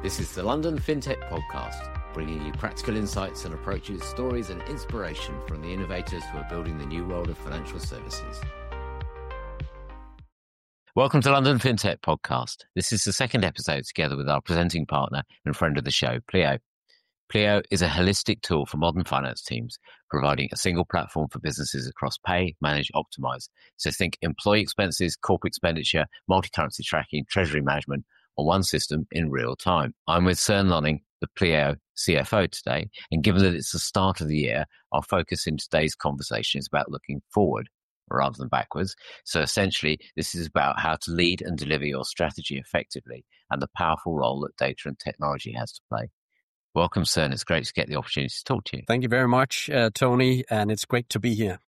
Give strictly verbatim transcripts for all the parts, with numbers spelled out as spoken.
This is the London FinTech Podcast, bringing you practical insights and approaches, stories and inspiration from the innovators who are building the new world of financial services. Welcome to London FinTech Podcast. This is the second episode together with our presenting partner and friend of the show, Pleo. Pleo is a holistic tool for modern finance teams, providing a single platform for businesses across pay, manage, optimize. So think employee expenses, corporate expenditure, multi-currency tracking, treasury management on one system in real time. I'm with Søren Lønning, the Pleo C F O today, and given that it's the start of the year, our focus in today's conversation is about looking forward rather than backwards. So essentially, this is about how to lead and deliver your strategy effectively and the powerful role that data and technology has to play. Welcome, Søren. It's great to get the opportunity to talk to you. Thank you very much, uh, Tony, and it's great to be here.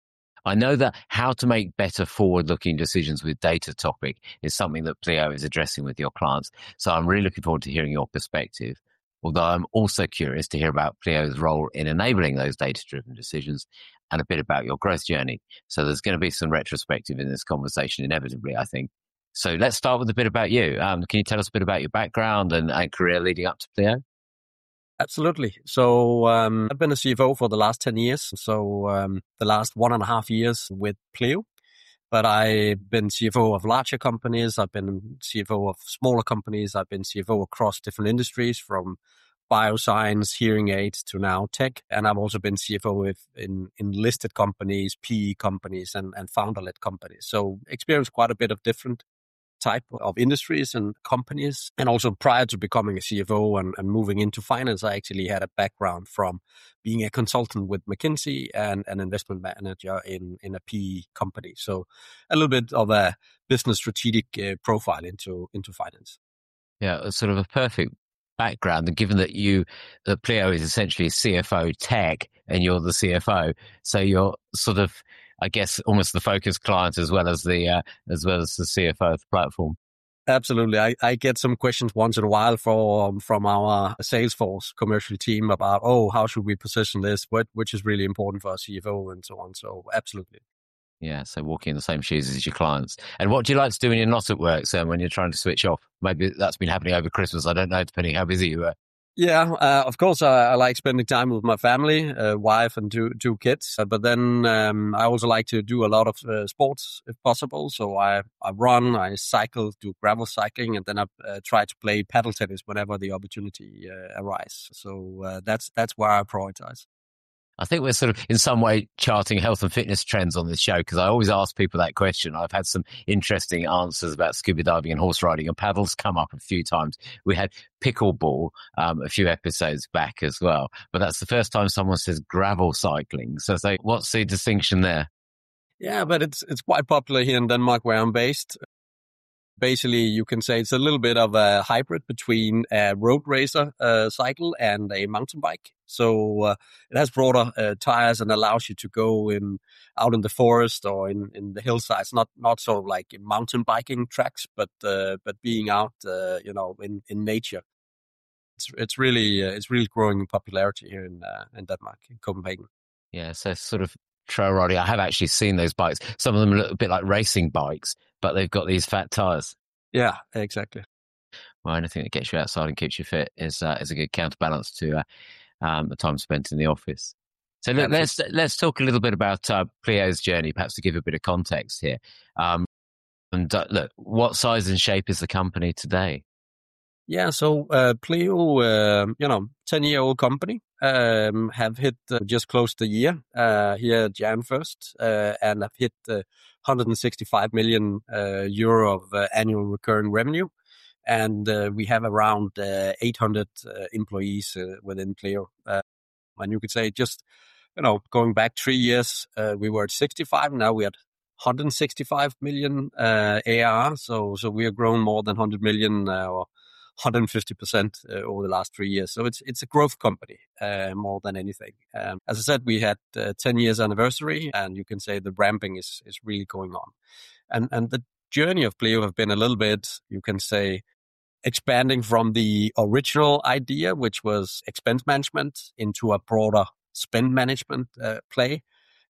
I know that how to make better forward-looking decisions with data topic is something that Pleo is addressing with your clients. So I'm really looking forward to hearing your perspective, although I'm also curious to hear about Pleo's role in enabling those data-driven decisions and a bit about your growth journey. So there's going to be some retrospective in this conversation, inevitably, I think. So let's start with a bit about you. Um, can you tell us a bit about your background and, and career leading up to Pleo? Absolutely. So um, I've been a C F O for the last ten years. So um, the last one and a half years with Pleo. But I've been C F O of larger companies. I've been C F O of smaller companies. I've been C F O across different industries from bioscience, hearing aids to now tech. And I've also been C F O with, in, in listed companies, P E companies and, and founder-led companies. So experienced quite a bit of different type of industries and companies. And also prior to becoming a C F O and, and moving into finance, I actually had a background from being a consultant with McKinsey and an investment manager in, in a P E company. So a little bit of a business strategic uh, profile into, into finance. Yeah, sort of a perfect background. And given that you, that Pleo is essentially C F O tech and you're the C F O, so you're sort of, I guess, almost the focus client as well as the uh, as well as the C F O of the platform. Absolutely. I, I get some questions once in a while from, from our Salesforce commercial team about, oh, how should we position this? What, which is really important for our C F O and so on. So absolutely. Yeah, so walking in the same shoes as your clients. And what do you like to do when you're not at work, so when you're trying to switch off? Maybe that's been happening over Christmas. I don't know, depending how busy you were. Yeah, uh, of course, I, I like spending time with my family, uh, wife and two two kids. Uh, but then um, I also like to do a lot of uh, sports if possible. So I, I run, I cycle, do gravel cycling, and then I uh, try to play paddle tennis whenever the opportunity uh, arises. So uh, that's that's where I prioritize. I think we're sort of in some way charting health and fitness trends on this show because I always ask people that question. I've had some interesting answers about scuba diving and horse riding, and paddles come up a few times. We had pickleball um, a few episodes back as well, but that's the first time someone says gravel cycling. So say, what's the distinction there? Yeah, but it's it's quite popular here in Denmark where I'm based. Basically, you can say it's a little bit of a hybrid between a road racer uh, cycle and a mountain bike. So uh, it has broader uh, tires and allows you to go in out in the forest or in, in the hillsides. Not not sort of like mountain biking tracks, but uh, but being out, uh, you know, in, in nature. It's it's really uh, it's really growing in popularity here in uh, in Denmark, in Copenhagen. Yeah, so sort of trail riding. I have actually seen those bikes. Some of them look a bit like racing bikes, but they've got these fat tires. Yeah, exactly. Well, anything that gets you outside and keeps you fit is uh, is a good counterbalance to uh, um, the time spent in the office. So look, let's let's talk a little bit about uh, Pleo's journey, perhaps to give a bit of context here. Um, and uh, look, what size and shape is the company today? Yeah, so uh, Pleo, uh, you know, ten-year-old company, um, have hit uh, just close the year uh, here January first, uh, and have hit uh, one hundred sixty-five million uh, euro of uh, annual recurring revenue. And uh, we have around uh, eight hundred uh, employees uh, within Pleo. Uh, and you could say just, you know, going back three years, uh, we were at sixty-five. Now we're at one hundred sixty-five million uh, A R R. So, so we have grown more than one hundred million uh, or one hundred fifty percent uh, over the last three years. So it's it's a growth company uh, more than anything. Um, as I said, we had uh, ten years anniversary, and you can say the ramping is is really going on. And and the journey of Pleo have been a little bit, you can say, expanding from the original idea, which was expense management, into a broader spend management uh, play.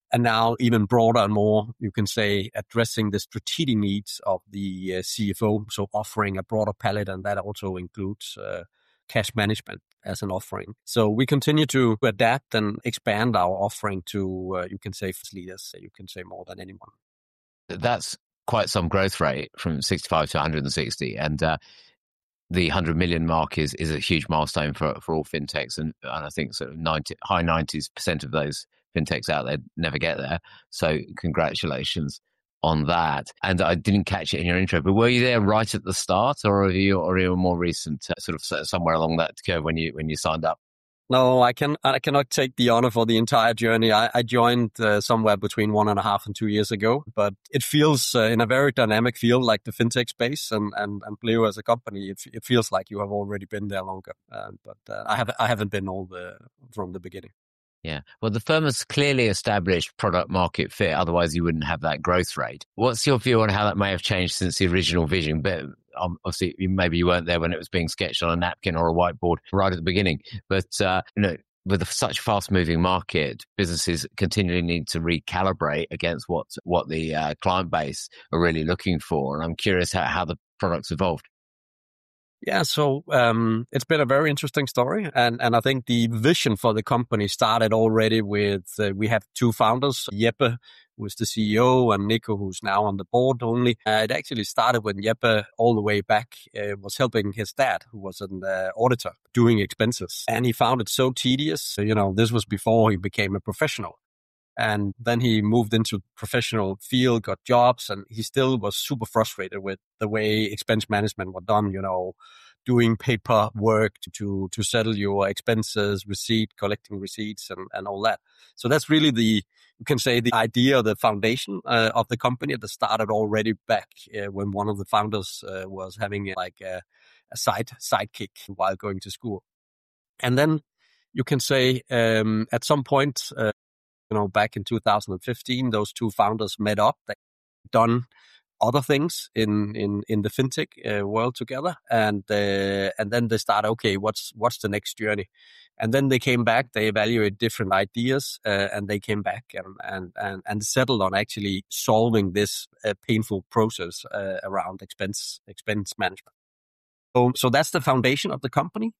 and now even broader and more, you can say, addressing the strategic needs of the uh, C F O, so offering a broader palette, and that also includes uh, cash management as an offering. So we continue to adapt and expand our offering to, uh, you can say, leaders, you can say more than anyone. That's quite some growth rate from sixty-five to one hundred sixty, and uh, the one hundred million mark is is a huge milestone for for all fintechs, and, and I think sort of ninety high nineties percent of those fintechs out there never get there. So congratulations on that. And I didn't catch it in your intro, but were you there right at the start, or are you or are you more recent, uh, sort of somewhere along that curve when you when you signed up? No, I can I cannot take the honor for the entire journey. I, I joined uh, somewhere between one and a half and two years ago, but it feels uh, in a very dynamic field like the fintech space, and and, and Pleo as a company, it, it feels like you have already been there longer. Uh, but uh, I have I haven't been all the from the beginning. Yeah. Well, the firm has clearly established product market fit. Otherwise, you wouldn't have that growth rate. What's your view on how that may have changed since the original vision? But um, obviously, maybe you weren't there when it was being sketched on a napkin or a whiteboard right at the beginning. But, uh, you know, with such a fast-moving market, businesses continually need to recalibrate against what what the uh, client base are really looking for. And I'm curious how, how the product's evolved. Yeah, so um, it's been a very interesting story, and, and I think the vision for the company started already with, uh, we have two founders, Jeppe, who's the C E O, and Nico, who's now on the board only. Uh, it actually started when Jeppe, all the way back, uh, was helping his dad, who was an uh, auditor, doing expenses. And he found it so tedious. You know, this was before he became a professional. And then he moved into professional field, got jobs, and he still was super frustrated with the way expense management was done, you know, doing paper work to, to, to settle your expenses, receipt, collecting receipts, and, and all that. So that's really the, you can say, the idea, the foundation uh, of the company that started already back uh, when one of the founders uh, was having like a, a side sidekick while going to school. And then you can say um, at some point, uh, you know, back in two thousand fifteen, those two founders met up. They'd done other things in in in the fintech uh, world together, and uh, and then they started, okay, what's what's the next journey? And then they came back. They evaluated different ideas, uh, and they came back and and and and settled on actually solving this uh, painful process uh, around expense expense management. So so that's the foundation of the company.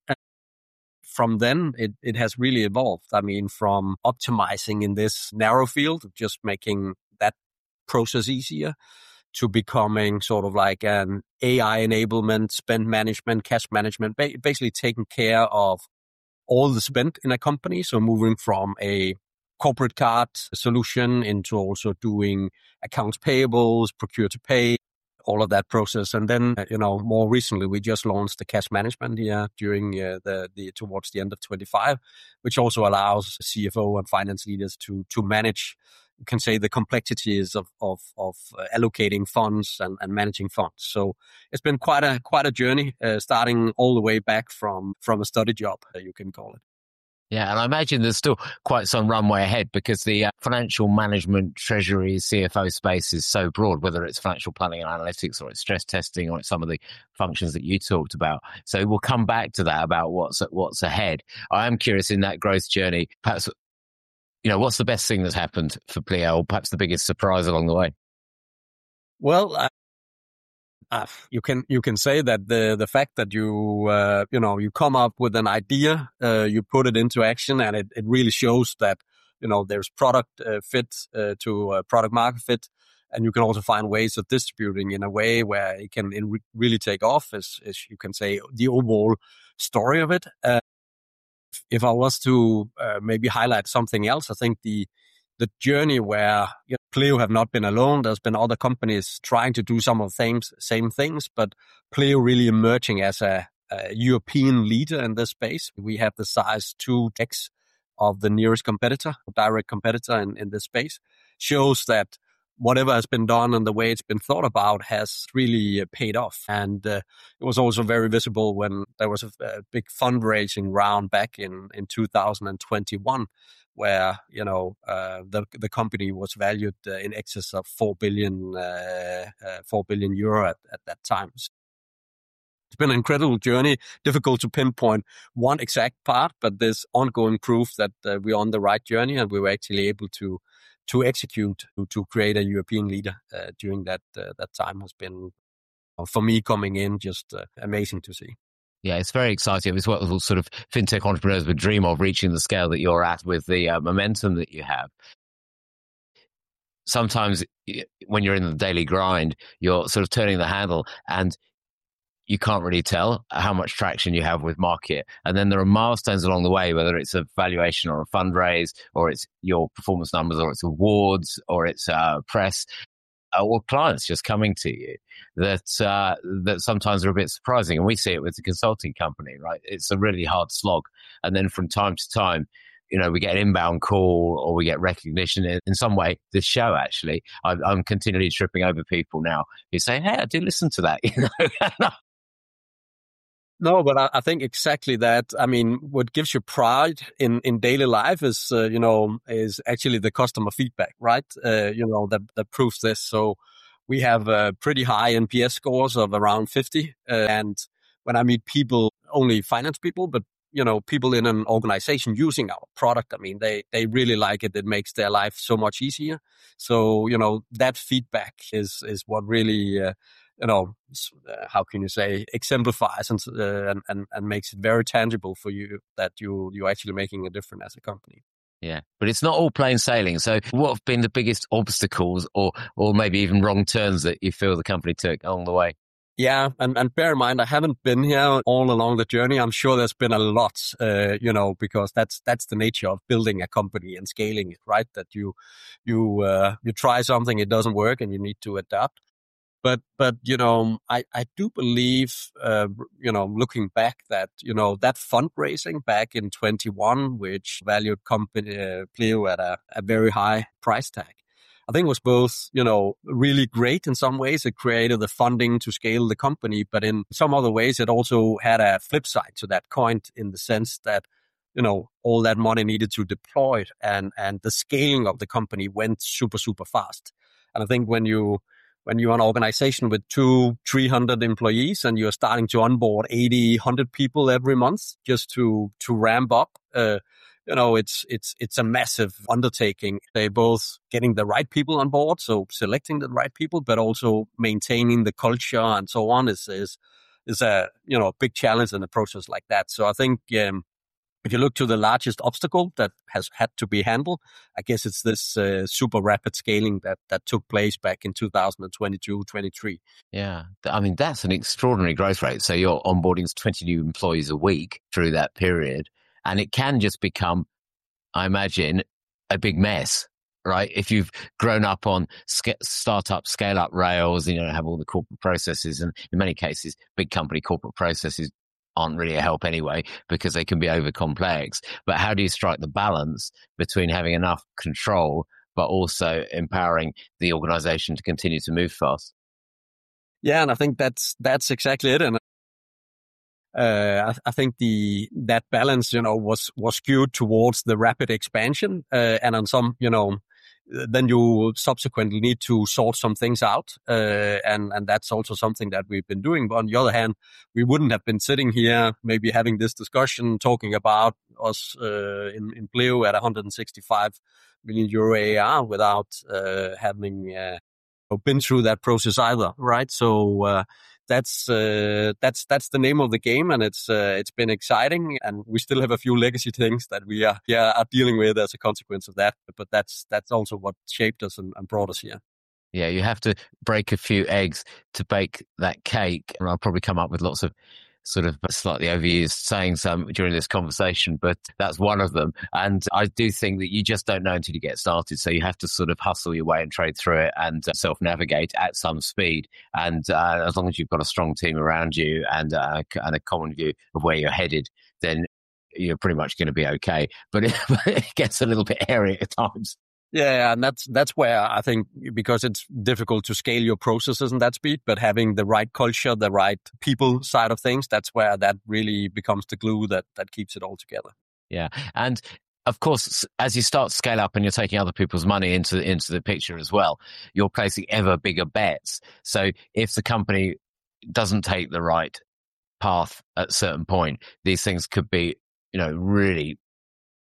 From then, it, it has really evolved. I mean, from optimizing in this narrow field, just making that process easier, to becoming sort of like an A I enablement, spend management, cash management, ba- basically taking care of all the spend in a company. So moving from a corporate card solution into also doing accounts payables, procure to pay, all of that process. And then, you know, more recently, we just launched the cash management here during uh, the, the, towards the end of twenty-five, which also allows C F O and finance leaders to, to manage, you can say, the complexities of, of, of uh, allocating funds and, and managing funds. So it's been quite a, quite a journey, uh, starting all the way back from, from a study job, uh, you can call it. Yeah, and I imagine there's still quite some runway ahead because the uh, financial management, treasury, C F O space is so broad, whether it's financial planning and analytics or it's stress testing or it's some of the functions that you talked about. So we'll come back to that about what's what's ahead. I am curious in that growth journey, perhaps, you know, what's the best thing that's happened for Pleo, or perhaps the biggest surprise along the way? Well, uh, Uh, you can you can say that the the fact that you uh, you know you come up with an idea, uh, you put it into action, and it, it really shows that you know there's product uh, fit uh, to uh, product market fit, and you can also find ways of distributing in a way where it can it re- really take off. Is, is you can say the overall story of it. Uh, if I was to uh, maybe highlight something else, I think the the journey where you know, Pleo have not been alone. There's been other companies trying to do some of the same, same things, but Pleo really emerging as a, a European leader in this space. We have the size two x of the nearest competitor, direct competitor in, in this space. Shows that whatever has been done and the way it's been thought about has really uh, paid off. And uh, it was also very visible when there was a, a big fundraising round back in, in two thousand twenty-one, where, you know, uh, the, the company was valued uh, in excess of four billion, uh, uh, four billion euro at, at that time. So it's been an incredible journey, difficult to pinpoint one exact part, but there's ongoing proof that uh, we're on the right journey and we were actually able to to execute to, to create a European leader uh, during that uh, that time has been, for me coming in, just uh, amazing to see. Yeah, it's very exciting. It's what sort of fintech entrepreneurs would dream of, reaching the scale that you're at with the uh, momentum that you have. Sometimes when you're in the daily grind, you're sort of turning the handle and you can't really tell how much traction you have with market. And then there are milestones along the way, whether it's a valuation or a fundraise, or it's your performance numbers, or it's awards, or it's uh, press, uh, or clients just coming to you that uh, that sometimes are a bit surprising. And we see it with the consulting company, right? It's a really hard slog. And then from time to time, you know, we get an inbound call or we get recognition in, in some way. This show, actually, I, I'm continually tripping over people now who say, hey, I do listen to that, you know. No, but I, I think exactly that. I mean, what gives you pride in, in daily life is, uh, you know, is actually the customer feedback, right? Uh, you know, that, that proves this. So we have uh, pretty high N P S scores of around fifty. Uh, and when I meet people, only finance people, but, you know, people in an organization using our product, I mean, they, they really like it. It makes their life so much easier. So, you know, that feedback is, is what really, uh, you know, uh, how can you say, exemplifies and, uh, and and and makes it very tangible for you that you you're actually making a difference as a company. Yeah, but it's not all plain sailing. So, what have been the biggest obstacles, or or maybe even wrong turns that you feel the company took along the way? Yeah, and, and bear in mind, I haven't been here all along the journey. I'm sure there's been a lot, uh, you know, because that's that's the nature of building a company and scaling it, right? That you you uh, you try something, it doesn't work, and you need to adapt. But, but, you know, I, I do believe, uh, you know, looking back that, you know, that fundraising back in twenty-one, which valued company, uh, Pleo at a, a very high price tag, I think was both, you know, really great in some ways. It created the funding to scale the company, but in some other ways, it also had a flip side to that coin in the sense that, you know, all that money needed to deploy it, and, and the scaling of the company went super, super fast. And I think when you, When you're an organization with two, three hundred employees and you're starting to onboard eighty, one hundred people every month just to, to ramp up, uh, you know, it's, it's, it's a massive undertaking. They're both getting the right people on board, so selecting the right people, but also maintaining the culture and so on is, is, is a, you know, a big challenge in a process like that. So I think, um, if you look to the largest obstacle that has had to be handled, I guess it's this uh, super rapid scaling that, that took place back in two thousand twenty-two, twenty-three. Yeah. I mean, that's an extraordinary growth rate. So you're onboarding twenty new employees a week through that period. And it can just become, I imagine, a big mess, right? If you've grown up on sc- startup, scale up rails, you know, have all the corporate processes, and in many cases, big company corporate processes aren't really a help anyway because they can be over complex. But how do you strike the balance between having enough control but also empowering the organization to continue to move fast? Yeah, and I think that's that's exactly it. And uh, I, I think the that balance, you know, was was skewed towards the rapid expansion, uh, and on some, you know, then you subsequently need to sort some things out. Uh, and, and that's also something that we've been doing. But on the other hand, we wouldn't have been sitting here, maybe having this discussion, talking about us uh, in, in Pleo at one hundred sixty-five million euro A R without uh, having uh, been through that process either, right? So uh, that's uh, that's that's the name of the game, and it's uh, it's been exciting, and we still have a few legacy things that we are yeah are dealing with as a consequence of that. But that's that's also what shaped us and, and brought us here. Yeah, you have to break a few eggs to bake that cake, and I'll probably come up with lots of sort of slightly overused sayings um, during this conversation, but that's one of them. And I do think that you just don't know until you get started. So you have to sort of hustle your way and trade through it and uh, self-navigate at some speed. And uh, as long as you've got a strong team around you and, uh, and a common view of where you're headed, then you're pretty much going to be okay. But it, it gets a little bit hairy at times. Yeah, and that's that's where I think, because it's difficult to scale your processes in that speed, but having the right culture, the right people side of things, that's where that really becomes the glue that that keeps it all together. Yeah, and of course, as you start to scale up and you're taking other people's money into into the picture as well, you're placing ever bigger bets. So if the company doesn't take the right path at a certain point, these things could be, you know, really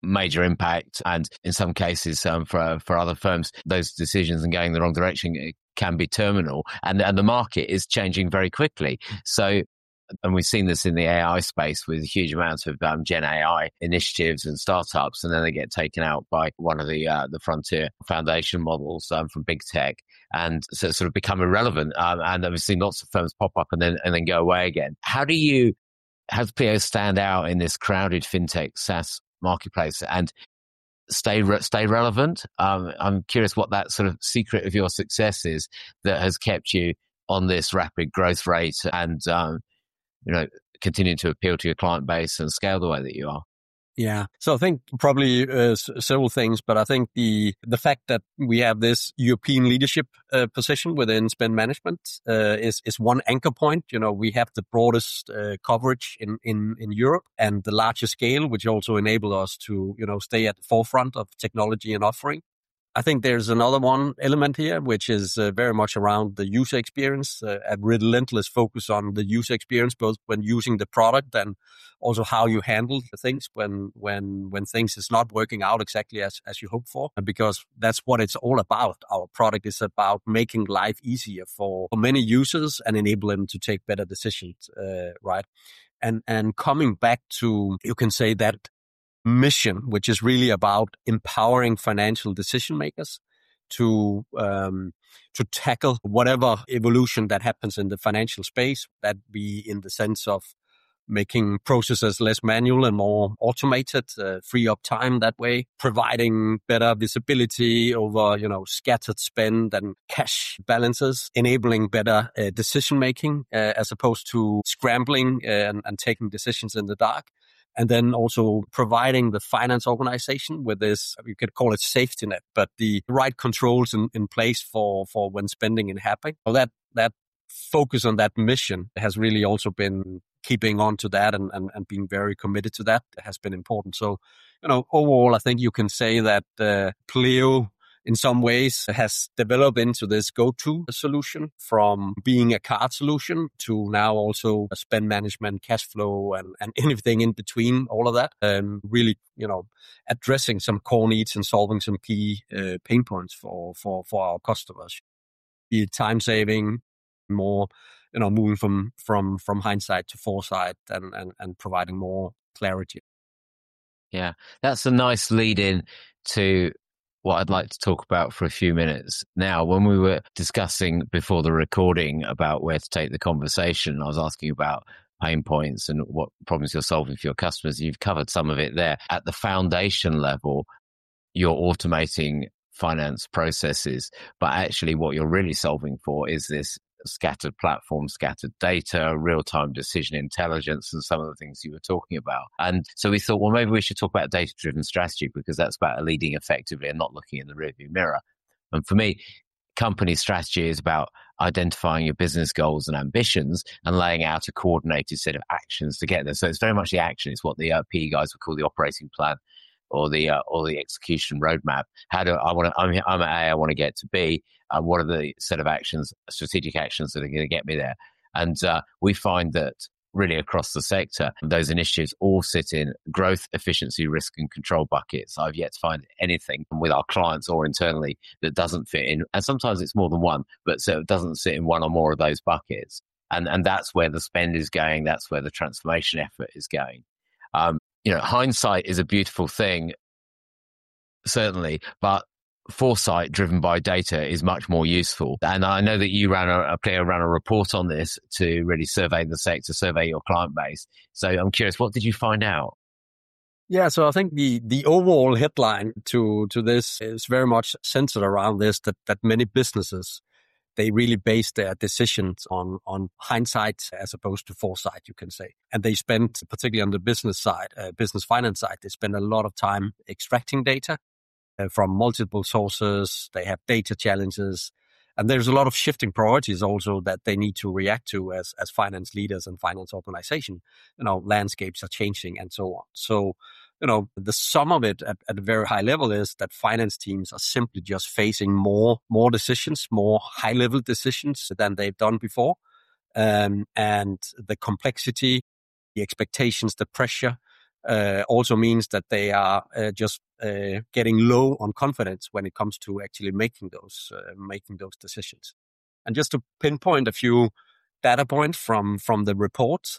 major impact. And in some cases, um, for for other firms, those decisions and going the wrong direction can be terminal. And, and the market is changing very quickly. So, and we've seen this in the A I space with huge amounts of um, Gen A I initiatives and startups, and then they get taken out by one of the uh, the frontier foundation models um, from big tech, and so sort of become irrelevant. Um, and we've seen lots of firms pop up and then and then go away again. How do you have Pleo stand out in this crowded fintech SaaS marketplace and stay re- stay relevant? Um, I'm curious what that sort of secret of your success is that has kept you on this rapid growth rate and um, you know, continue to appeal to your client base and scale the way that you are. Yeah. So I think probably uh, s- several things, but I think the the fact that we have this European leadership uh, position within spend management uh, is is one anchor point. You know, we have the broadest uh, coverage in, in in Europe and the largest scale, which also enable us to, you know, stay at the forefront of technology and offering. I think there's another one element here, which is uh, very much around the user experience, uh, a relentless focus on the user experience, both when using the product and also how you handle the things when when when things is not working out exactly as, as you hope for. Because that's what it's all about. Our product is about making life easier for, for many users and enable them to take better decisions, uh, right? And and coming back to, you can say that mission, which is really about empowering financial decision makers to um, to tackle whatever evolution that happens in the financial space, that be in the sense of making processes less manual and more automated, uh, free up time that way, providing better visibility over, you know, scattered spend and cash balances, enabling better uh, decision making uh, as opposed to scrambling uh, and, and taking decisions in the dark. And then also providing the finance organization with this, you could call it safety net, but the right controls in, in place for, for when spending is happening. So that, that focus on that mission has really also been keeping on to that and, and, and being very committed to that has been important. So, you know, overall, I think you can say that uh, Pleo in some ways has developed into this go-to solution from being a card solution to now also a spend management, cash flow, and, and anything in between, all of that. Um, really, you know, addressing some core needs and solving some key uh, pain points for, for, for our customers. Be it time saving, more, you know, moving from, from, from hindsight to foresight and, and, and providing more clarity. Yeah, that's a nice lead in to what I'd like to talk about for a few minutes. Now, when we were discussing before the recording about where to take the conversation, I was asking about pain points and what problems you're solving for your customers. You've covered some of it there. At the foundation level, you're automating finance processes, but actually what you're really solving for is this scattered platform, scattered data, real-time decision intelligence, and some of the things you were talking about. And so we thought, well, maybe we should talk about data-driven strategy because that's about leading effectively and not looking in the rearview mirror. And for me, company strategy is about identifying your business goals and ambitions and laying out a coordinated set of actions to get there. So it's very much the action. It's what the uh, P E guys would call the operating plan or the uh, or the execution roadmap. How do I want to? I'm, I'm at A. I want to get to B. Uh, what are the set of actions, strategic actions that are going to get me there? And uh, we find that really across the sector, those initiatives all sit in growth, efficiency, risk, and control buckets. I've yet to find anything with our clients or internally that doesn't fit in. And sometimes it's more than one, but so it doesn't sit in one or more of those buckets. And and that's where the spend is going. That's where the transformation effort is going. Um, you know, hindsight is a beautiful thing, certainly, but foresight driven by data is much more useful. And I know that you ran a, a player ran a report on this to really survey the sector, survey your client base. So I'm curious, what did you find out? Yeah, so I think the the overall headline to to this is very much centered around this, that that many businesses, they really base their decisions on, on hindsight as opposed to foresight, you can say. And they spend, particularly on the business side, uh, business finance side, they spend a lot of time extracting data uh, from multiple sources. They have data challenges. And there's a lot of shifting priorities also that they need to react to as, as finance leaders and finance organization. You know, landscapes are changing and so on. So, you know, the sum of it at, at a very high level is that finance teams are simply just facing more, more decisions, more high level decisions than they've done before. Um, and the complexity, the expectations, the pressure, uh, also means that they are uh, just uh, getting low on confidence when it comes to actually making those uh, making those decisions. And just to pinpoint a few data points from from the report,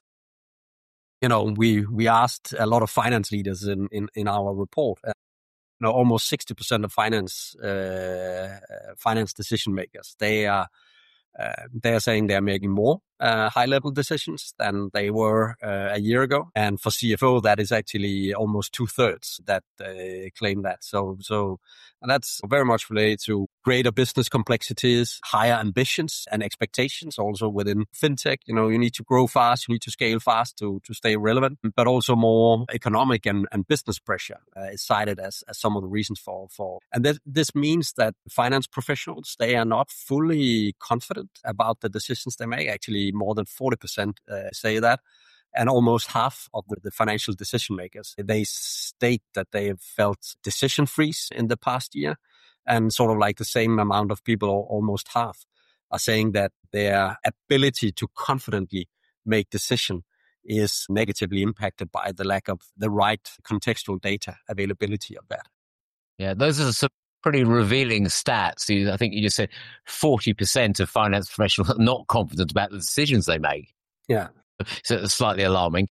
you know, we we asked a lot of finance leaders in in, in our report. Uh, you know, almost sixty percent of finance uh, finance decision makers, they are uh, they are saying they are making more uh, high level decisions than they were uh, a year ago. And for C F O, that is actually almost two thirds that uh, claim that. So so and that's very much related to greater business complexities, higher ambitions and expectations. Also within fintech, you know, you need to grow fast, you need to scale fast to to stay relevant, but also more economic and, and business pressure uh, is cited as, as some of the reasons for for. And that this means that finance professionals, they are not fully confident about the decisions they make. Actually, more than forty percent uh, say that. And almost half of the, the financial decision makers, they state that they have felt decision freeze in the past year. And sort of like the same amount of people, or almost half, are saying that their ability to confidently make decision is negatively impacted by the lack of the right contextual data availability of that. Yeah, those are some pretty revealing stats. I think you just said forty percent of finance professionals are not confident about the decisions they make. Yeah. So it's slightly alarming.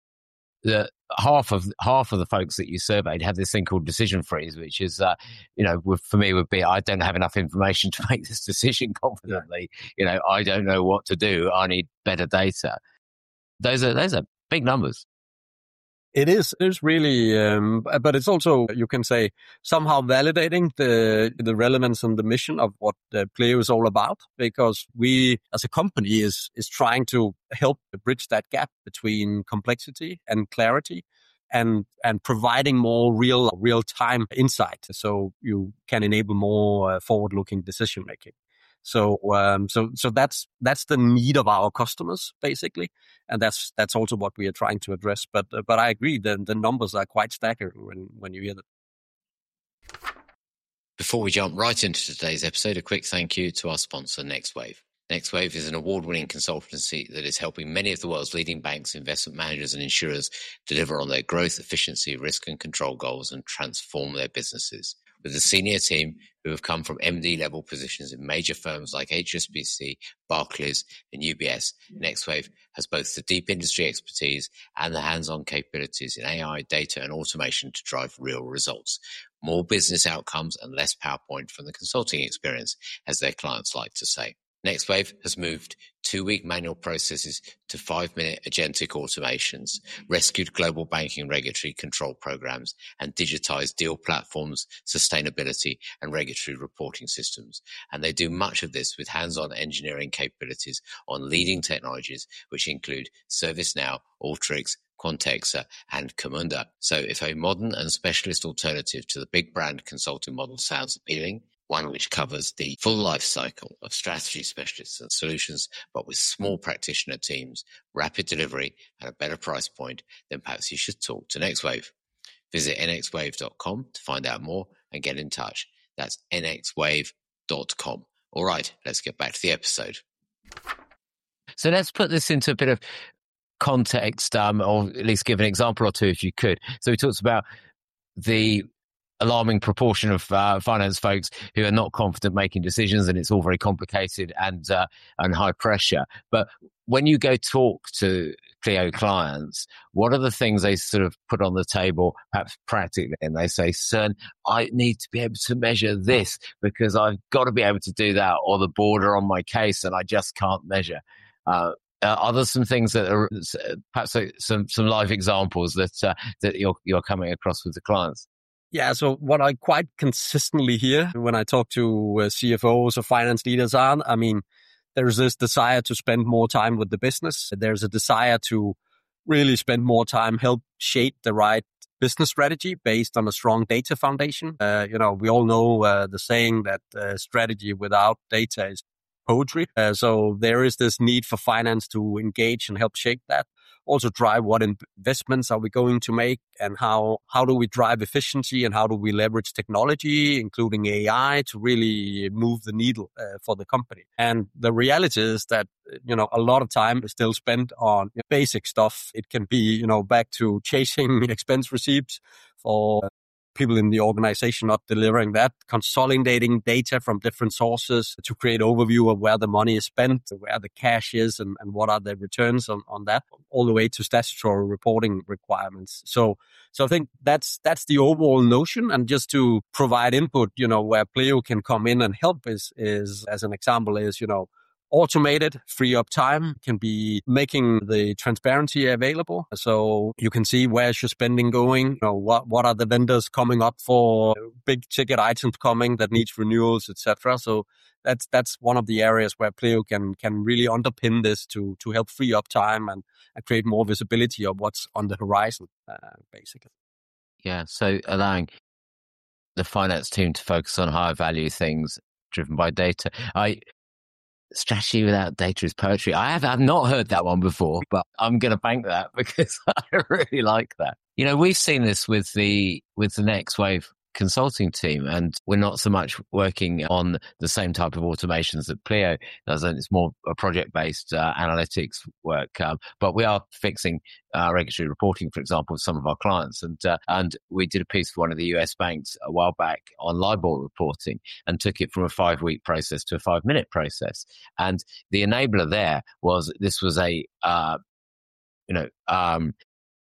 The half of half of the folks that you surveyed have this thing called decision freeze, which is, uh, you know, for me would be, I don't have enough information to make this decision confidently. Yeah. You know, I don't know what to do. I need better data. Those are those are big numbers. It is, it is really, um, but it's also, you can say, somehow validating the the relevance and the mission of what the Pleo is all about, because we, as a company, is is trying to help bridge that gap between complexity and clarity, and and providing more real real time insight, so you can enable more uh, forward looking decision making. So, um, so, so that's, that's the need of our customers, basically. And that's, that's also what we are trying to address. But, uh, but I agree that the numbers are quite staggering when, when you hear them. Before we jump right into today's episode, a quick thank you to our sponsor, NextWave. NextWave is an award-winning consultancy that is helping many of the world's leading banks, investment managers, and insurers deliver on their growth, efficiency, risk, and control goals and transform their businesses. With a senior team who have come from M D-level positions in major firms like H S B C, Barclays, and U B S, NextWave has both the deep industry expertise and the hands-on capabilities in A I, data, and automation to drive real results. More business outcomes and less PowerPoint from the consulting experience, as their clients like to say. NextWave has moved two-week manual processes to five-minute agentic automations, rescued global banking regulatory control programs, and digitized deal platforms, sustainability, and regulatory reporting systems. And they do much of this with hands-on engineering capabilities on leading technologies, which include ServiceNow, Alteryx, Quantexa, and Camunda. So if a modern and specialist alternative to the big brand consulting model sounds appealing, one which covers the full life cycle of strategy specialists and solutions, but with small practitioner teams, rapid delivery, and a better price point, then perhaps you should talk to NextWave. Visit n x wave dot com to find out more and get in touch. That's n x wave dot com. All right, let's get back to the episode. So let's put this into a bit of context, um, or at least give an example or two if you could. So we talked about the alarming proportion of uh, finance folks who are not confident making decisions, and it's all very complicated and uh, and high pressure. But when you go talk to Pleo clients, what are the things they sort of put on the table, perhaps practically, and they say, "Son, I need to be able to measure this because I've got to be able to do that, or the board are on my case and I just can't measure." Uh, Uh, are there some things that are perhaps some some live examples that uh, that you're you're coming across with the clients? Yeah, so what I quite consistently hear when I talk to uh, C F Os or finance leaders are, I mean, there's this desire to spend more time with the business. There's a desire to really spend more time, help shape the right business strategy based on a strong data foundation. Uh, you know, we all know uh, the saying that uh, strategy without data is poetry. Uh, so there is this need for finance to engage and help shape that. Also drive what investments are we going to make, and how how do we drive efficiency, and how do we leverage technology, including A I, to really move the needle uh, for the company. And the reality is that, you know, a lot of time is still spent on basic stuff. It can be, you know, back to chasing expense receipts for people in the organization not delivering that, consolidating data from different sources to create overview of where the money is spent, where the cash is, and, and what are the returns on, on that, all the way to statutory reporting requirements. So, so I think that's, that's the overall notion. And just to provide input, you know, where Pleo can come in and help is, is, as an example, is, you know, automated, free up time, can be making the transparency available. So you can see where's your spending going, you know, what, what are the vendors coming up for, big ticket items coming that needs renewals, et cetera. So that's, that's one of the areas where Pleo can, can really underpin this to, to help free up time and, and create more visibility of what's on the horizon, uh, basically. Yeah. So allowing the finance team to focus on higher value things driven by data. I, Strategy without data is poetry. I have I've not heard that one before, but I'm going to bank that because I really like that. You know, we've seen this with the with the Next Wave consulting team, and we're not so much working on the same type of automations that Pleo does, and it's more a project-based uh, analytics work. Um, but we are fixing uh, regulatory reporting, for example, with some of our clients, and uh, and we did a piece for one of the U S banks a while back on LIBOR reporting, and took it from a five-week process to a five-minute process. And the enabler there was this was a uh, you know um,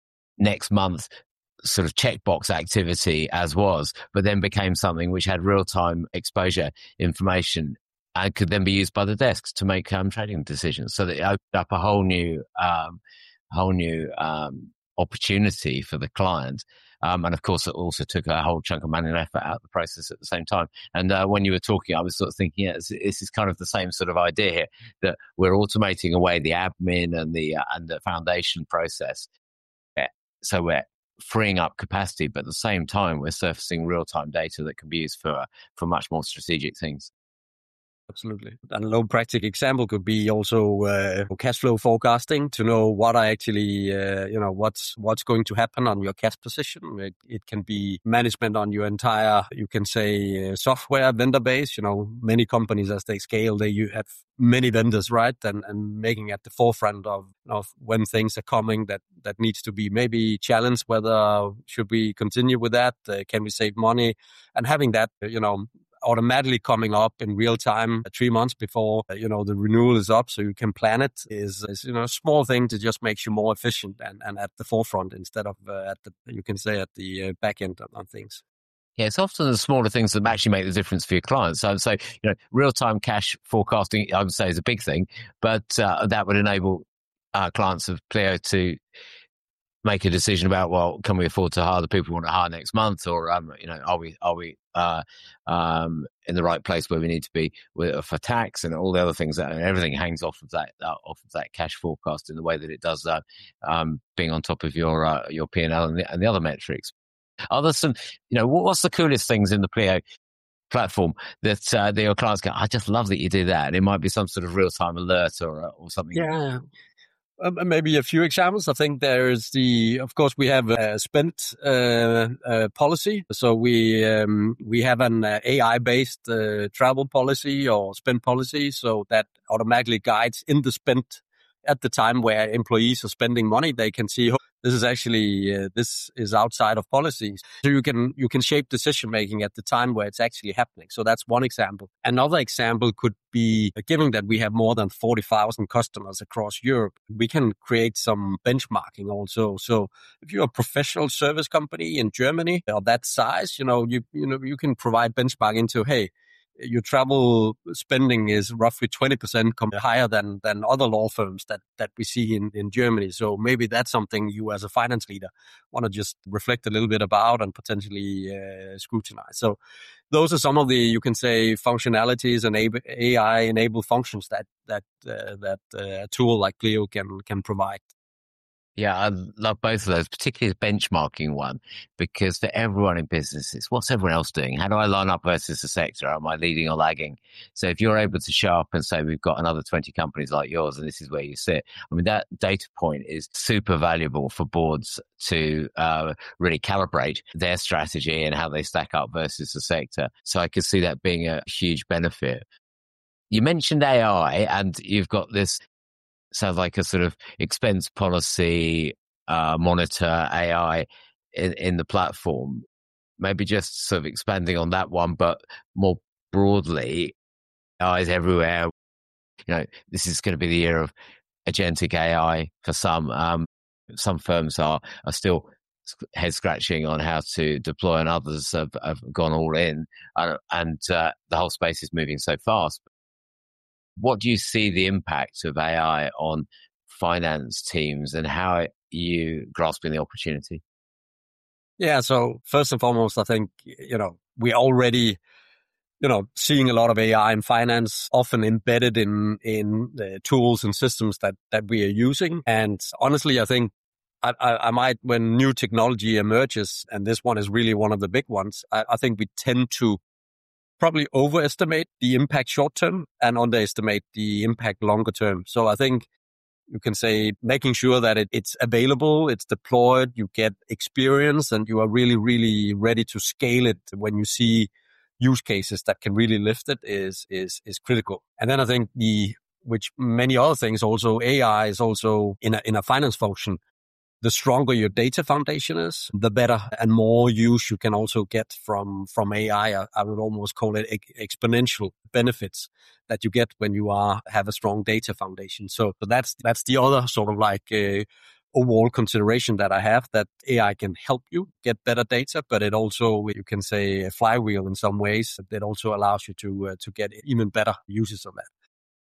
next month sort of checkbox activity as was, but then became something which had real-time exposure information and could then be used by the desks to make um, trading decisions. So that it opened up a whole new, um, whole new um, opportunity for the client. Um, and of course, it also took a whole chunk of money and effort out of the process at the same time. And uh, when you were talking, I was sort of thinking, yeah, this, this is kind of the same sort of idea here, that we're automating away the admin and the uh, and the foundation process. Yeah. So we're freeing up capacity, but at the same time, we're surfacing real-time data that can be used for for much more strategic things. Absolutely. And a low practical example could be also uh, cash flow forecasting, to know what are actually, uh, you know, what's what's going to happen on your cash position. It, it can be management on your entire, you can say, uh, software vendor base. You know, many companies as they scale, they you have many vendors, right? And and making at the forefront of, of when things are coming that, that needs to be maybe challenged, whether should we continue with that? Uh, can we save money? And having that, you know, automatically coming up in real time three months before, you know, the renewal is up, so you can plan it, is, is you know, a small thing to just makes you more efficient and, and at the forefront instead of uh, at the, you can say, at the uh, back end on, on things. Yeah, it's often the smaller things that actually make the difference for your clients. So, so you know, real-time cash forecasting, I would say, is a big thing, but uh, that would enable uh, clients of Pleo to make a decision about, well, can we afford to hire the people we want to hire next month, or um, you know, are we are we uh, um, in the right place where we need to be with, for tax and all the other things that, and everything hangs off of that uh, off of that cash forecast in the way that it does, uh, um, being on top of your uh, your P and L and the, and the other metrics. Are there some, you know, what, what's the coolest things in the Pleo platform that uh, that your clients go, I just love that you do that? And it might be some sort of real time alert or or something. Yeah. Um, maybe a few examples. I think there's the, of course, we have a spend uh, uh, policy. So we um, we have an uh, A I-based uh, travel policy or spend policy, so that automatically guides in the spend at the time where employees are spending money. They can see, oh, this is actually uh, this is outside of policies. So you can you can shape decision making at the time where it's actually happening. So that's one example. Another example could be, given that we have more than forty thousand customers across Europe, we can create some benchmarking also. So if you're a professional service company in Germany of that size, you know you you know you can provide benchmarking into, hey, your travel spending is roughly twenty percent higher than, than other law firms that, that we see in, in Germany. So maybe that's something you as a finance leader want to just reflect a little bit about and potentially uh, scrutinize. So those are some of the, you can say, functionalities and A I-enabled functions that that uh, that uh, a tool like Pleo can can provide. Yeah, I love both of those, particularly the benchmarking one, because for everyone in business, it's what's everyone else doing? How do I line up versus the sector? Am I leading or lagging? So if you're able to show up and say, we've got another twenty companies like yours, and this is where you sit, I mean, that data point is super valuable for boards to uh, really calibrate their strategy and how they stack up versus the sector. So I could see that being a huge benefit. You mentioned A I, and you've got this, sounds like a sort of expense policy uh, monitor A I in, in the platform. Maybe just sort of expanding on that one, but more broadly, A I is everywhere. You know, this is going to be the year of agentic A I for some. Um, some firms are are still head scratching on how to deploy, and others have, have gone all in. Uh, and uh, the whole space is moving so fast. What do you see the impact of A I on finance teams, and how are you grasping the opportunity? Yeah, so first and foremost, I think, you know, we already, you know, seeing a lot of A I in finance, often embedded in in the tools and systems that that we are using. And honestly, I think I, I, I might, when new technology emerges, and this one is really one of the big ones, I, I think we tend to probably overestimate the impact short term and underestimate the impact longer term. So I think you can say making sure that it, it's available, it's deployed, you get experience, and you are really, really ready to scale it when you see use cases that can really lift it is is is critical. And then I think the, which many other things also, A I is also in a in a finance function. The stronger your data foundation is, the better and more use you can also get from from A I. I, I would almost call it exponential benefits that you get when you are have a strong data foundation. So, so that's that's the other sort of like uh, overall consideration that I have, that A I can help you get better data, but it also, you can say, a flywheel in some ways that also allows you to uh, to get even better uses of that.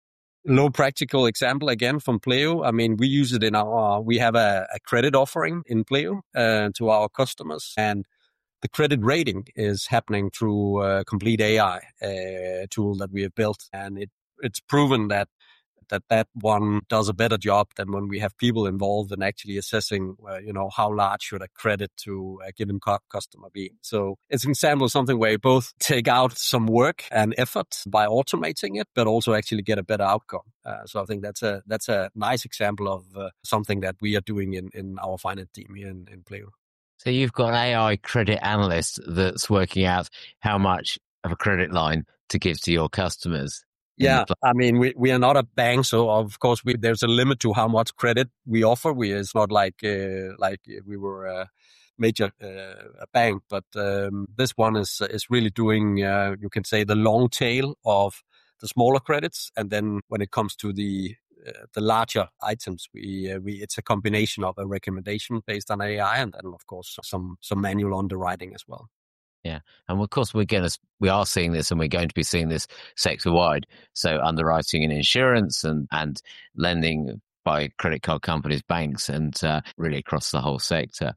Low practical example again from Pleo. I mean, we use it in our, we have a, a credit offering in Pleo uh, to our customers, and the credit rating is happening through a complete A I uh, tool that we have built. And it it's proven that that that one does a better job than when we have people involved in actually assessing, uh, you know, how large should a credit to a given cu- customer be. So it's an example of something where you both take out some work and effort by automating it, but also actually get a better outcome. Uh, so I think that's a that's a nice example of uh, something that we are doing in, in our finance team here in, in Pleo. So you've got an A I credit analyst that's working out how much of a credit line to give to your customers. Yeah, I mean, we, we are not a bank, so of course we, there's a limit to how much credit we offer. We it's not like uh, like we were a major uh, a bank, but um, this one is is really doing uh, you can say the long tail of the smaller credits, and then when it comes to the uh, the larger items, we uh, we it's a combination of a recommendation based on A I, and then of course some some manual underwriting as well. Yeah, and of course we're going to we are seeing this, and we're going to be seeing this sector wide. So underwriting and insurance, and and lending by credit card companies, banks, and uh, really across the whole sector.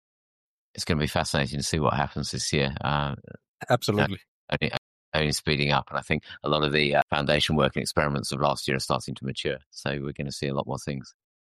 It's going to be fascinating to see what happens this year. Uh, Absolutely, only, only speeding up, and I think a lot of the uh, foundation work and experiments of last year are starting to mature. So we're going to see a lot more things.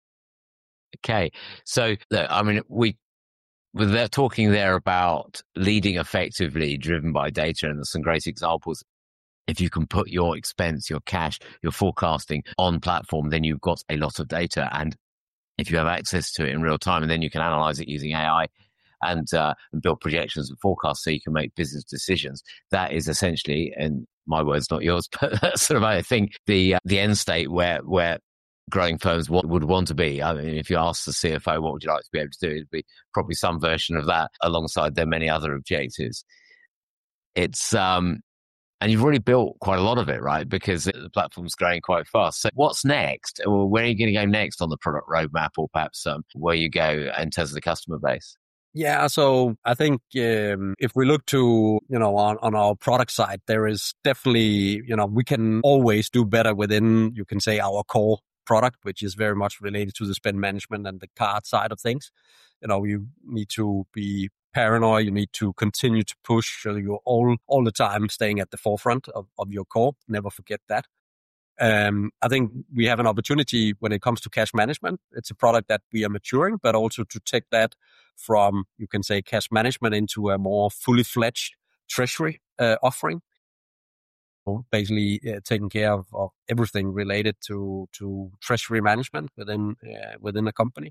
Okay, so look, I mean we. They're talking there about leading effectively, driven by data, and there's some great examples. If you can put your expense, your cash, your forecasting on platform, then you've got a lot of data. And if you have access to it in real time, and then you can analyze it using A I and, uh, and build projections and forecasts so you can make business decisions. That is essentially, and my words, not yours, but that's sort of, I think, the, uh, the end state where, where, growing firms would want to be. I mean, if you ask the C F O, what would you like to be able to do? It'd be probably some version of that alongside their many other objectives. It's, um, and you've already built quite a lot of it, right? Because the platform's growing quite fast. So what's next? Or where are you going to go next on the product roadmap, or perhaps um, where you go in terms of the customer base? Yeah, so I think um, if we look to, you know, on, on our product side, there is definitely, you know, we can always do better within, you can say, our core product, which is very much related to the spend management and the card side of things. You know, you need to be paranoid. You need to continue to push. So you're all all the time staying at the forefront of, of your core. Never forget that. Um, I think we have an opportunity when it comes to cash management. It's a product that we are maturing, but also to take that from, you can say, cash management into a more fully fledged treasury uh, offering. Basically uh, taking care of, of everything related to to treasury management within uh, within a company.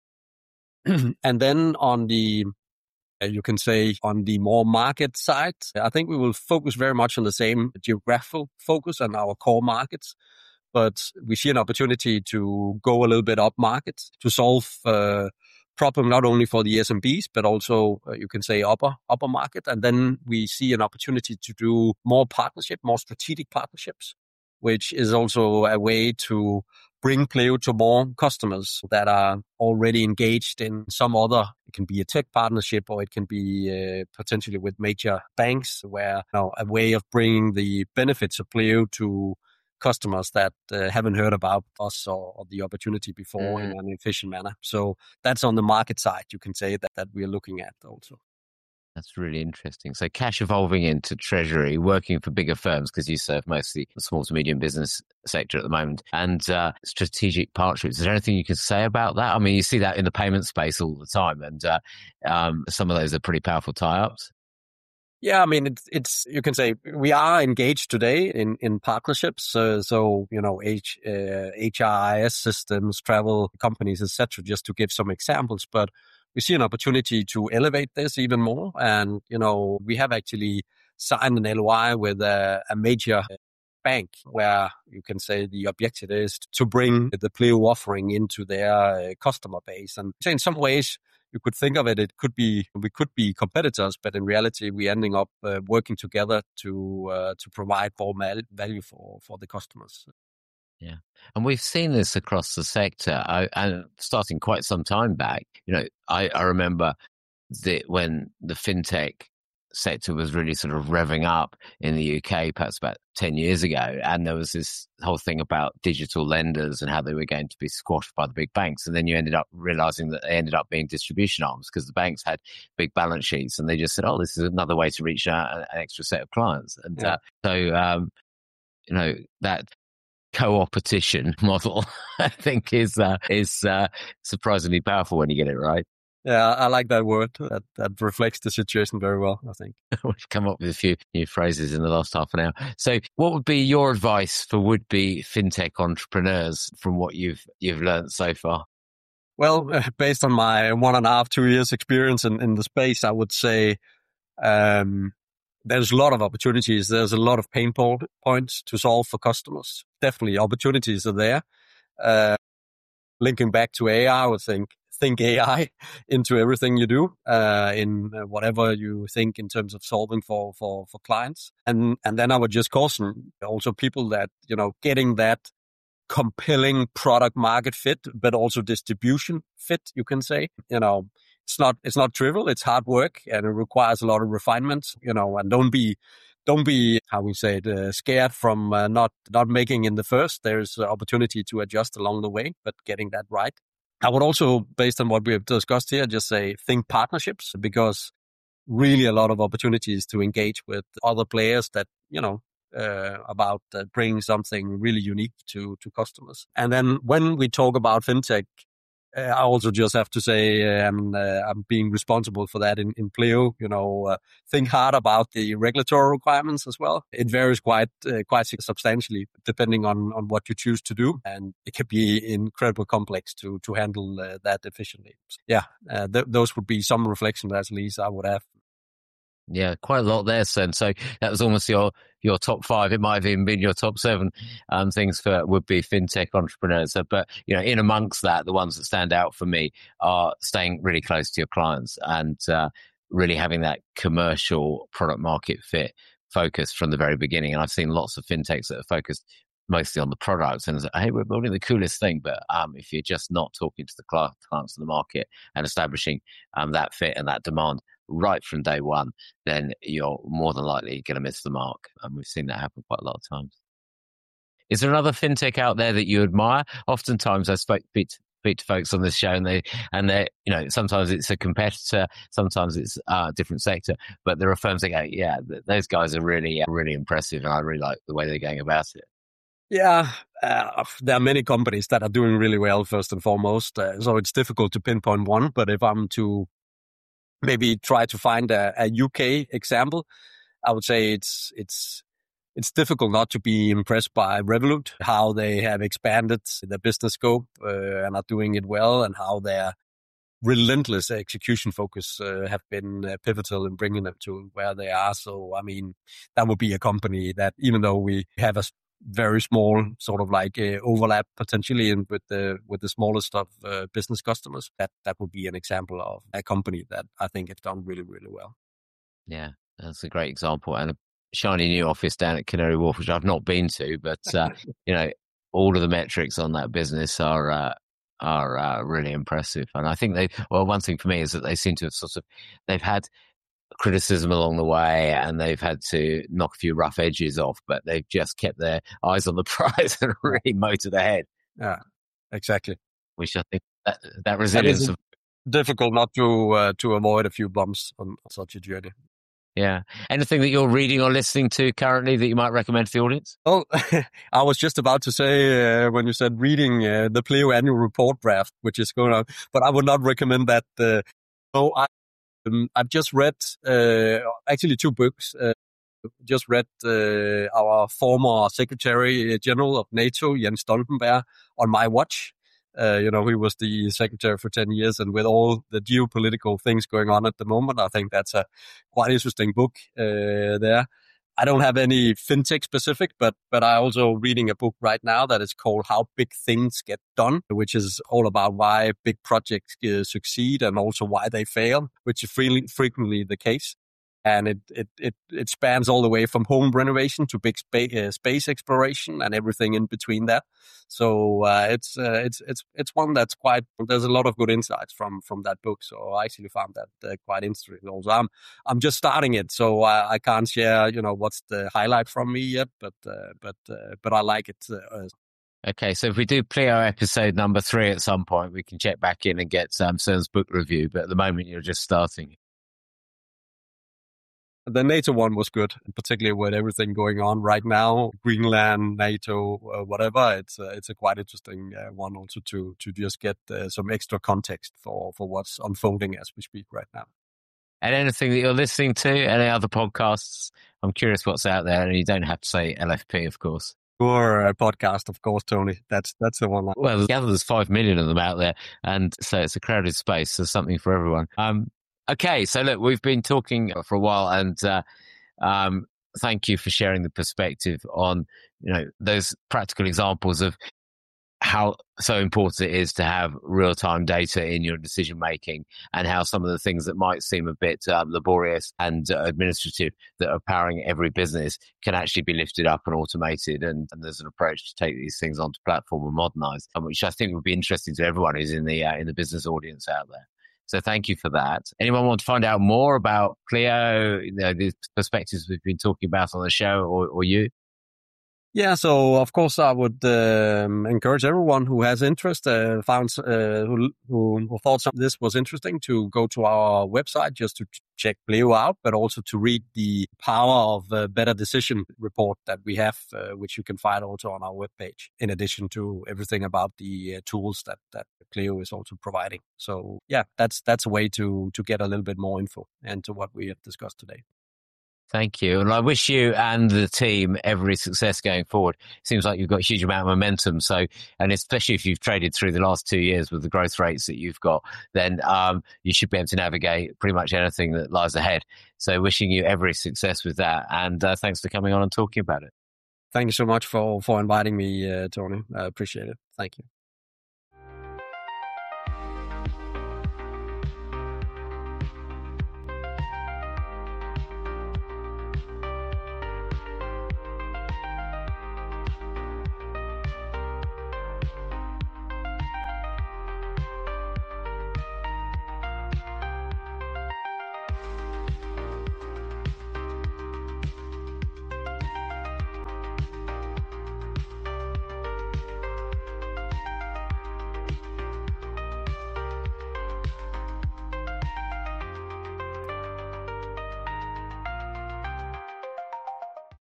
And then on the uh, you can say on the more market side, I think we will focus very much on the same geographical focus on our core markets, but we see an opportunity to go a little bit up market to solve uh, problem not only for the S M Bs, but also uh, you can say upper upper market. And then we see an opportunity to do more partnership, more strategic partnerships, which is also a way to bring Pleo to more customers that are already engaged in some other, it can be a tech partnership or it can be uh, potentially with major banks, where you know, a way of bringing the benefits of Pleo to customers that uh, haven't heard about us or, or the opportunity before mm. in an efficient manner. So that's on the market side, you can say that, that we're looking at also. That's really interesting. So cash evolving into treasury, working for bigger firms, because you serve mostly the small to medium business sector at the moment, and uh, strategic partnerships. Is there anything you can say about that? I mean, you see that in the payment space all the time, and uh, um, some of those are pretty powerful tie-ups. Yeah, I mean, it's, it's, you can say we are engaged today in, in partnerships. Uh, so, you know, H, uh, H R I S systems, travel companies, et cetera, just to give some examples. But we see an opportunity to elevate this even more. And, you know, we have actually signed an L O I with a, a major bank where you can say the objective is to bring the Pleo offering into their uh, customer base. And in some ways, you could think of it, it could be, we could be competitors, but in reality, we're ending up uh, working together to uh, to provide more value for, for the customers. Yeah. And we've seen this across the sector, I, and starting quite some time back. You know, I, I remember the, when the fintech sector was really sort of revving up in the U K, perhaps about ten years ago. And there was this whole thing about digital lenders and how they were going to be squashed by the big banks. And then you ended up realizing that they ended up being distribution arms because the banks had big balance sheets and they just said, oh, this is another way to reach out an extra set of clients. And yeah. uh, so, um, you know, that co-opetition model, I think, is uh, is uh, surprisingly powerful when you get it right. Yeah, I like that word. That that reflects the situation very well, I think. We've come up with a few new phrases in the last half an hour. So what would be your advice for would-be fintech entrepreneurs from what you've you've learned so far? Well, based on my one and a half, two years experience in, in the space, I would say um, there's a lot of opportunities. There's a lot of pain points to solve for customers. Definitely opportunities are there. Uh, linking back to A I, I would think, think A I into everything you do, uh, in whatever you think in terms of solving for, for, for clients. And, and then I would just caution also people that, you know, getting that compelling product market fit, but also distribution fit, you can say, you know, it's not, it's not trivial. It's hard work and it requires a lot of refinement, you know, and don't be, don't be, how we say it, uh, scared from uh, not, not making in the first. There's an opportunity to adjust along the way, but getting that right. I would also, based on what we have discussed here, just say think partnerships, because really a lot of opportunities to engage with other players that, you know, uh, about uh, bringing something really unique to, to customers. And then when we talk about fintech, uh, I also just have to say um, uh, I'm being responsible for that in, in Pleo. You know, uh, think hard about the regulatory requirements as well. It varies quite uh, quite substantially depending on, on what you choose to do, and it can be incredibly complex to to handle uh, that efficiently. Yeah, uh, th- those would be some reflections at least I would have. Yeah, quite a lot there, Søren. So that was almost your your top five. It might have even been your top seven um, things for would-be fintech entrepreneurs. So, but you know, in amongst that, the ones that stand out for me are staying really close to your clients and uh, really having that commercial product market fit focus from the very beginning. And I've seen lots of fintechs that are focused mostly on the products and say, hey, we're building the coolest thing. But um, if you're just not talking to the clients in the market and establishing um, that fit and that demand right from day one, then you're more than likely going to miss the mark. And we've seen that happen quite a lot of times. Is there another fintech out there that you admire? Oftentimes I speak to, speak to folks on this show and they, and they, you know, sometimes it's a competitor, sometimes it's a different sector, but there are firms that go, yeah, those guys are really, really impressive and I really like the way they're going about it. Yeah, uh, there are many companies that are doing really well, first and foremost. Uh, so it's difficult to pinpoint one. But if I'm to maybe try to find a, a U K example, I would say it's it's it's difficult not to be impressed by Revolut, how they have expanded their business scope uh, and are doing it well, and how their relentless execution focus uh, have been uh, pivotal in bringing them to where they are. So, I mean, that would be a company that, even though we have a very small sort of like uh, overlap potentially in with the with the smallest of uh, business customers, that that would be an example of a company that I think has done really, really well. Yeah, that's a great example. And a shiny new office down at Canary Wharf, which I've not been to, but, uh, you know, all of the metrics on that business are uh, are uh, really impressive. And I think they, well, one thing for me is that they seem to have sort of, they've had criticism along the way and they've had to knock a few rough edges off, but they've just kept their eyes on the prize and really motored ahead. Yeah, exactly. Which I think that, that resilience of difficult not to uh, to avoid a few bumps on such a journey. Yeah. Anything that you're reading or listening to currently that you might recommend to the audience? Oh, I was just about to say uh, when you said reading uh, the Pleo annual report draft, which is going on, but I would not recommend that. Uh, so I, um, I've just read uh, actually two books. Uh, just read uh, our former Secretary General of NATO, Jens Stoltenberg, on my watch. Uh, you know, he was the secretary for ten years, and with all the geopolitical things going on at the moment, I think that's a quite interesting book uh, there. I don't have any fintech specific, but but I also reading a book right now that is called How Big Things Get Done, which is all about why big projects uh, succeed and also why they fail, which is freely, frequently the case. And it, it, it, it spans all the way from home renovation to big space, uh, space exploration and everything in between that. So uh, it's uh, it's it's it's one that's quite. There's a lot of good insights from from that book. So I actually found that uh, quite interesting. Also, I'm I'm just starting it, so I, I can't share you know what's the highlight from me yet. But uh, but uh, but I like it. Uh, Okay, so if we do Pleo episode number three at some point, we can check back in and get um, Søren's book review. But at the moment, you're just starting. The NATO one was good, particularly with everything going on right now, Greenland, NATO, uh, whatever. It's uh, it's a quite interesting uh, one also to to just get uh, some extra context for, for what's unfolding as we speak right now. And anything that you're listening to, any other podcasts? I'm curious what's out there, and you don't have to say L F P, of course. Or a podcast, of course, Tony. That's that's the one. Well, there's five million of them out there, and so it's a crowded space. There's something for everyone. Um. Okay, so look, we've been talking for a while, and uh, um, thank you for sharing the perspective on, you know, those practical examples of how so important it is to have real-time data in your decision making, and how some of the things that might seem a bit um, laborious and uh, administrative that are powering every business can actually be lifted up and automated. And, and there's an approach to take these things onto platform and modernize, which I think would be interesting to everyone who's in the uh, in the business audience out there. So thank you for that. Anyone want to find out more about Pleo, you know, the perspectives we've been talking about on the show, or, or you? Yeah, so of course I would um, encourage everyone who has interest, uh, found uh, who, who who thought some of this was interesting, to go to our website just to check Pleo out, but also to read the Power of uh, Better Decision report that we have, uh, which you can find also on our webpage, in addition to everything about the uh, tools that that Pleo is also providing. So yeah, that's that's a way to to get a little bit more info into what we have discussed today. Thank you. And I wish you and the team every success going forward. It seems like you've got a huge amount of momentum. So, and especially if you've traded through the last two years with the growth rates that you've got, then um, you should be able to navigate pretty much anything that lies ahead. So wishing you every success with that. And uh, thanks for coming on and talking about it. Thank you so much for, for inviting me, uh, Tony. I appreciate it. Thank you.